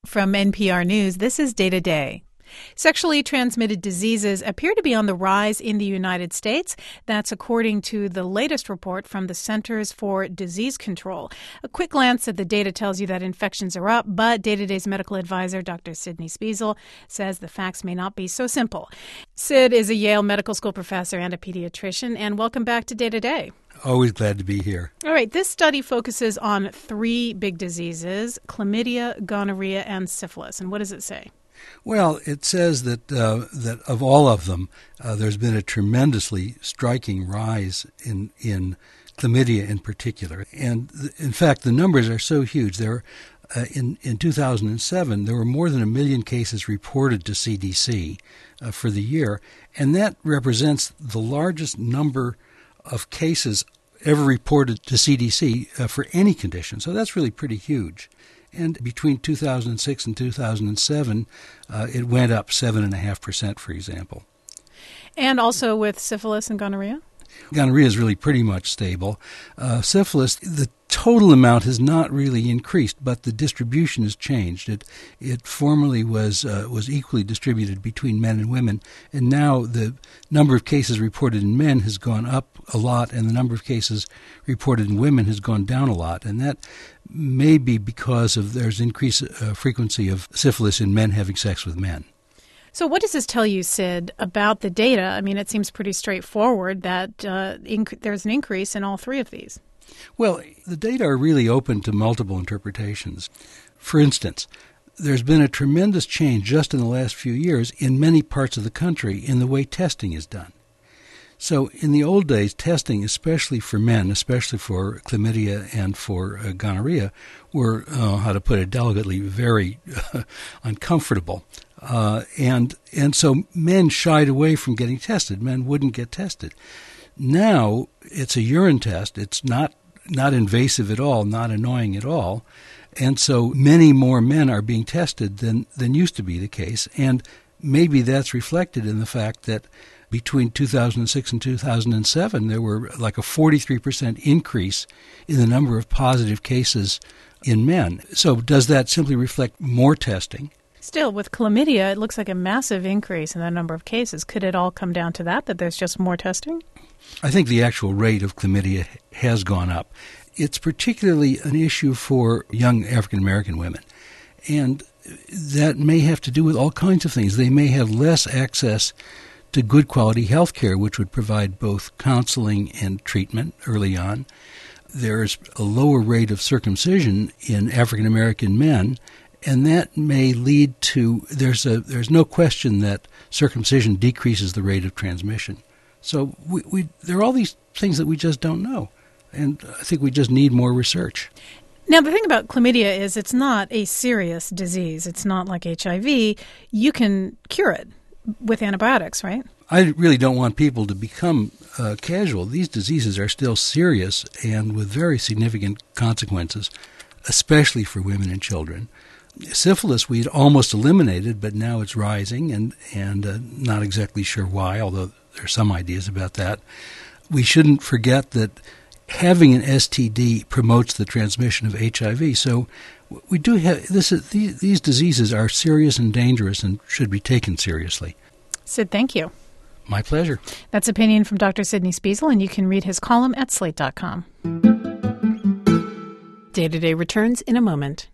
From NPR News, this is Day to Day. Sexually transmitted diseases appear to be on the rise in the United States. That's according to the latest report from the Centers for Disease Control. A quick glance at the data tells you that infections are up, but Day to Day's medical advisor, Dr. Sidney Spiesel, says the facts may not be so simple. Sid is a Yale Medical School professor and a pediatrician, and welcome back to Day to Day. Always glad to be here. All right, this study focuses on three big diseases: chlamydia, gonorrhea, and syphilis. And what does it say? Well, it says that of all of them, there's been a tremendously striking rise in chlamydia in particular. And in fact, the numbers are so huge. In 2007, there were more than 1 million cases reported to CDC for the year, and that represents the largest number of cases ever reported to CDC for any condition. So that's really pretty huge. And between 2006 and 2007, it went up 7.5%, for example. And also with syphilis and gonorrhea? Gonorrhea is really pretty much stable. Syphilis, the total amount has not really increased, but the distribution has changed. It formerly was equally distributed between men and women, and now the number of cases reported in men has gone up a lot, and the number of cases reported in women has gone down a lot. And that may be because there's increased frequency of syphilis in men having sex with men. So what does this tell you, Sid, about the data? I mean, it seems pretty straightforward that there's an increase in all three of these. Well, the data are really open to multiple interpretations. For instance, there's been a tremendous change just in the last few years in many parts of the country in the way testing is done. So in the old days, testing, especially for men, especially for chlamydia and for gonorrhea, were, how to put it delicately, very uncomfortable. And so men shied away from getting tested. Men wouldn't get tested. Now it's a urine test. It's not invasive at all, not annoying at all. And so many more men are being tested than used to be the case. And maybe that's reflected in the fact that between 2006 and 2007, there were like a 43% increase in the number of positive cases in men. So does that simply reflect more testing? Still, with chlamydia, it looks like a massive increase in the number of cases. Could it all come down to that there's just more testing? I think the actual rate of chlamydia has gone up. It's particularly an issue for young African-American women. And that may have to do with all kinds of things. They may have less access to good quality health care, which would provide both counseling and treatment early on. There's a lower rate of circumcision in African-American men, and that may lead to, there's no question that circumcision decreases the rate of transmission. So there are all these things that we just don't know, and I think we just need more research. Now, the thing about chlamydia is it's not a serious disease. It's not like HIV. You can cure it with antibiotics, right? I really don't want people to become casual. These diseases are still serious and with very significant consequences, especially for women and children. Syphilis we'd almost eliminated, but now it's rising, and not exactly sure why, although there are some ideas about that. We shouldn't forget that having an STD promotes the transmission of HIV. So we do have these diseases are serious and dangerous and should be taken seriously. Sid, thank you. My pleasure. That's opinion from Dr. Sidney Spiesel, and you can read his column at slate.com. Day to Day returns in a moment.